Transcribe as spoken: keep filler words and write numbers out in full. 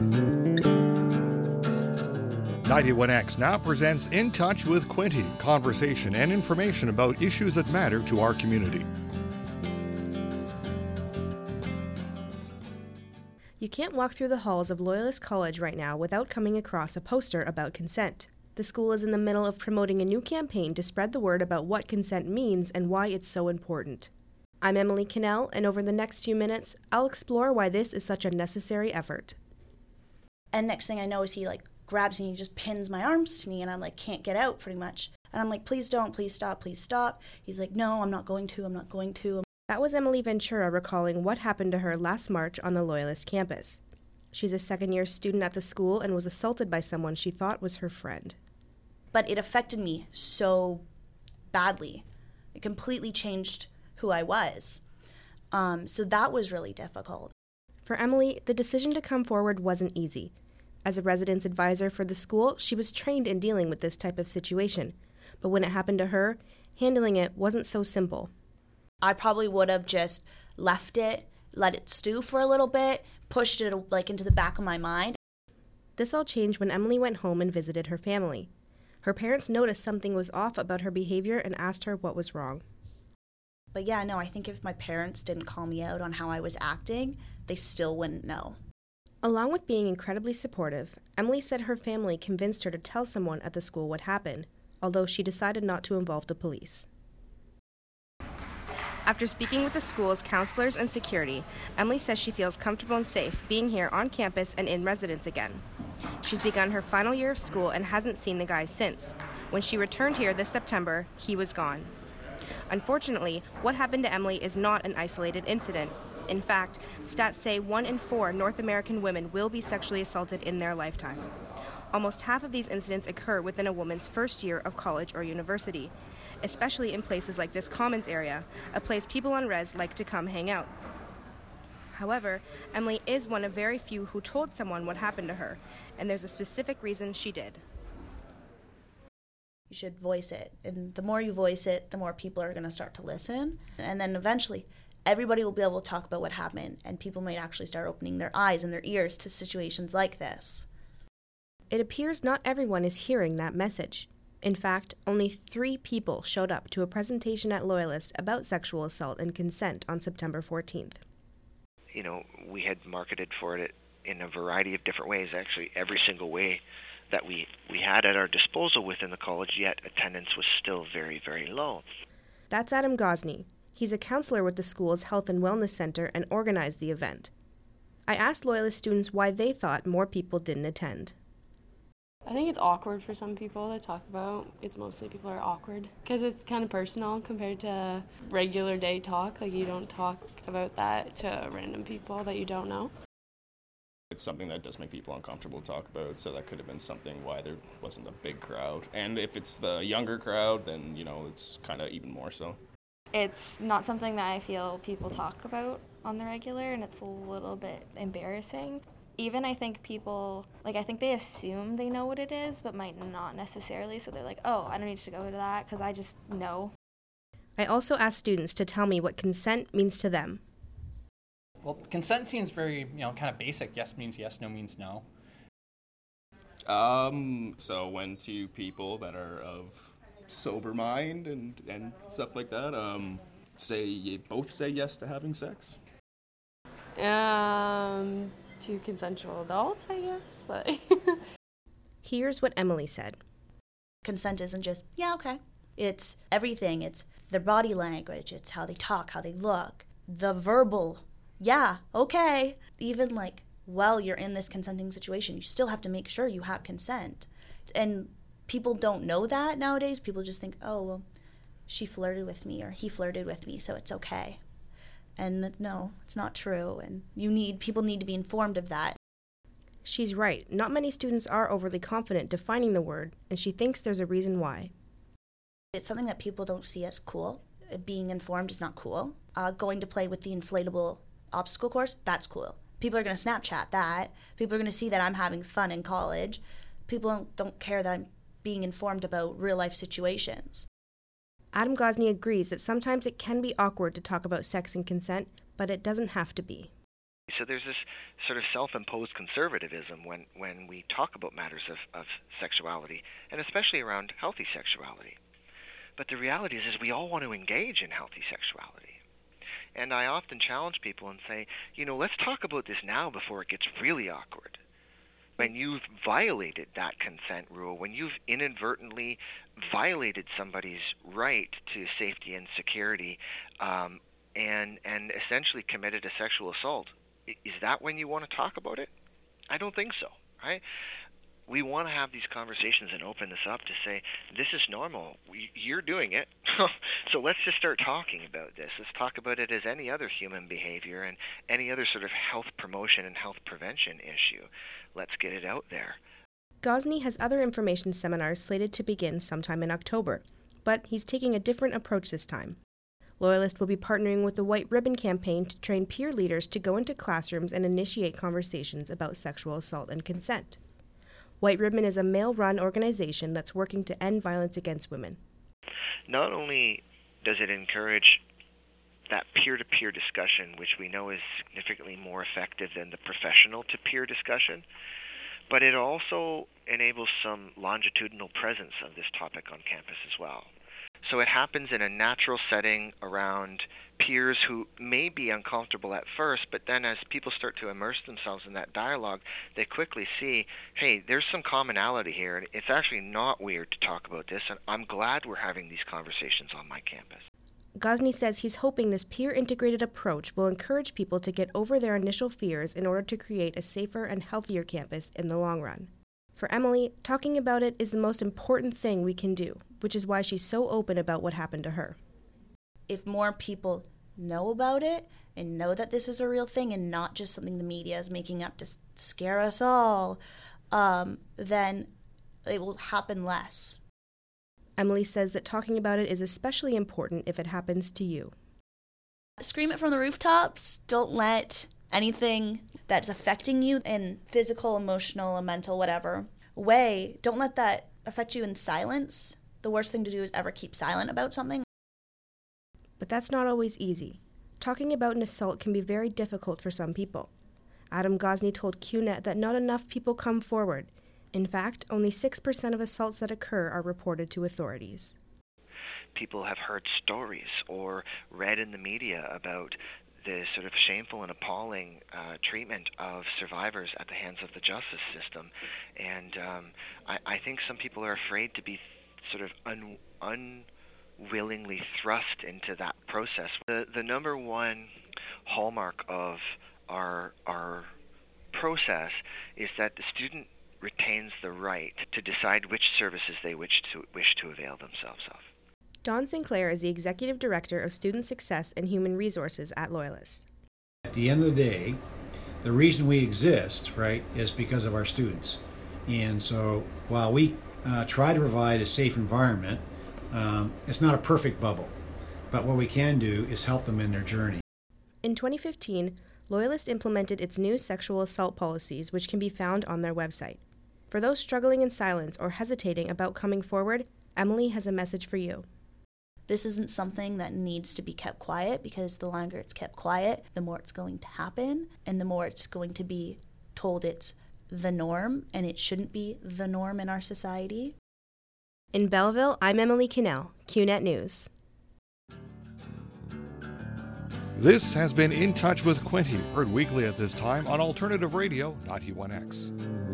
ninety-one X now presents In Touch with Quinte, conversation and information about issues that matter to our community. You can't walk through the halls of Loyalist College right now without coming across a poster about consent. The school is in the middle of promoting a new campaign to spread the word about what consent means and why it's so important. I'm Emily Cannell, and over the next few minutes, I'll explore why this is such a necessary effort. And next thing I know is he like grabs me and he just pins my arms to me, and I'm like, can't get out pretty much. And I'm like, please don't, please stop, please stop. He's like, no, I'm not going to, I'm not going to. That was Emily Ventura recalling what happened to her last March on the Loyalist campus. She's a second-year student at the school and was assaulted by someone she thought was her friend. But it affected me so badly. It completely changed who I was. Um, so that was really difficult. For Emily, the decision to come forward wasn't easy. As a residence advisor for the school, she was trained in dealing with this type of situation. But when it happened to her, handling it wasn't so simple. I probably would have just left it, let it stew for a little bit, pushed it like into the back of my mind. This all changed when Emily went home and visited her family. Her parents noticed something was off about her behavior and asked her what was wrong. But yeah, no, I think if my parents didn't call me out on how I was acting, they still wouldn't know. Along with being incredibly supportive, Emily said her family convinced her to tell someone at the school what happened, although she decided not to involve the police. After speaking with the school's counselors and security, Emily says she feels comfortable and safe being here on campus and in residence again. She's begun her final year of school and hasn't seen the guy since. When she returned here this September, he was gone. Unfortunately, what happened to Emily is not an isolated incident. In fact, stats say one in four North American women will be sexually assaulted in their lifetime. Almost half of these incidents occur within a woman's first year of college or university, especially in places like this Commons area, a place people on res like to come hang out. However, Emily is one of very few who told someone what happened to her, and there's a specific reason she did. You should voice it, and the more you voice it, the more people are going to start to listen, and then eventually everybody will be able to talk about what happened, and people might actually start opening their eyes and their ears to situations like this. It appears not everyone is hearing that message. In fact, only three people showed up to a presentation at Loyalist about sexual assault and consent on September fourteenth. You know, we had marketed for it in a variety of different ways, actually every single way that we, we had at our disposal within the college, yet attendance was still very, very low. That's Adam Gosney. He's a counselor with the school's Health and Wellness Center and organized the event. I asked Loyalist students why they thought more people didn't attend. I think it's awkward for some people to talk about. It's mostly people are awkward because it's kind of personal compared to regular day talk. Like, you don't talk about that to random people that you don't know. It's something that does make people uncomfortable to talk about, so that could have been something why there wasn't a big crowd. And if it's the younger crowd, then, you know, it's kind of even more so. It's not something that I feel people talk about on the regular, and it's a little bit embarrassing. Even I think people, like, I think they assume they know what it is, but might not necessarily, so they're like, oh, I don't need to go to that because I just know. I also asked students to tell me what consent means to them. Well, consent seems very, you know, kind of basic. Yes means yes, no means no. Um, so when two people that are of sober mind and, and stuff like that, um, say, you both say yes to having sex? Um... to consensual adults, I guess. Here's what Emily said. Consent isn't just, yeah, okay. It's everything. It's their body language. It's how they talk, how they look. The verbal, yeah, okay. Even like, while you're in this consenting situation, you still have to make sure you have consent. And people don't know that nowadays. People just think, oh, well, she flirted with me or he flirted with me, so it's okay. And no, it's not true, and you need people need to be informed of that. She's right. Not many students are overly confident defining the word, and she thinks there's a reason why. It's something that people don't see as cool. Being informed is not cool. Uh, going to play with the inflatable obstacle course, that's cool. People are going to Snapchat that. People are going to see that I'm having fun in college. People don't, don't care that I'm being informed about real-life situations. Adam Gosney agrees that sometimes it can be awkward to talk about sex and consent, but it doesn't have to be. So there's this sort of self-imposed conservatism when, when we talk about matters of, of sexuality, and especially around healthy sexuality. But the reality is, is we all want to engage in healthy sexuality. And I often challenge people and say, you know, let's talk about this now before it gets really awkward. When you've violated that consent rule, when you've inadvertently violated somebody's right to safety and security, um, and and essentially committed a sexual assault, is that when you want to talk about it? I don't think so, right? We want to have these conversations and open this up to say, this is normal. You're doing it. So let's just start talking about this. Let's talk about it as any other human behavior and any other sort of health promotion and health prevention issue. Let's get it out there. Gosney has other information seminars slated to begin sometime in October, but he's taking a different approach this time. Loyalist will be partnering with the White Ribbon Campaign to train peer leaders to go into classrooms and initiate conversations about sexual assault and consent. White Ribbon is a male-run organization that's working to end violence against women. Not only does it encourage that peer-to-peer discussion, which we know is significantly more effective than the professional-to-peer discussion, but it also enables some longitudinal presence of this topic on campus as well. So it happens in a natural setting around peers who may be uncomfortable at first, but then as people start to immerse themselves in that dialogue, they quickly see, hey, there's some commonality here, and it's actually not weird to talk about this, and I'm glad we're having these conversations on my campus. Gosney says he's hoping this peer-integrated approach will encourage people to get over their initial fears in order to create a safer and healthier campus in the long run. For Emily, talking about it is the most important thing we can do, which is why she's so open about what happened to her. If more people know about it and know that this is a real thing and not just something the media is making up to scare us all, um, then it will happen less. Emily says that talking about it is especially important if it happens to you. Scream it from the rooftops. Don't let anything that's affecting you in physical, emotional, or mental, whatever way, don't let that affect you in silence. The worst thing to do is ever keep silent about something. But that's not always easy. Talking about an assault can be very difficult for some people. Adam Gosney told Q net that not enough people come forward. In fact, only six percent of assaults that occur are reported to authorities. People have heard stories or read in the media about the sort of shameful and appalling uh, treatment of survivors at the hands of the justice system. And um, I, I think some people are afraid to be sort of un, unwillingly thrust into that process. The, the number one hallmark of our, our process is that the student retains the right to decide which services they wish to, wish to avail themselves of. Don Sinclair is the Executive Director of Student Success and Human Resources at Loyalist. At the end of the day, the reason we exist, right, is because of our students. And so while we uh, try to provide a safe environment, um, it's not a perfect bubble. But what we can do is help them in their journey. In twenty fifteen, Loyalist implemented its new sexual assault policies, which can be found on their website. For those struggling in silence or hesitating about coming forward, Emily has a message for you. This isn't something that needs to be kept quiet, because the longer it's kept quiet, the more it's going to happen, and the more it's going to be told it's the norm, and it shouldn't be the norm in our society. In Belleville, I'm Emily Cannell, Q net News. This has been In Touch with Quinte, heard weekly at this time on Alternative Radio ninety-one X.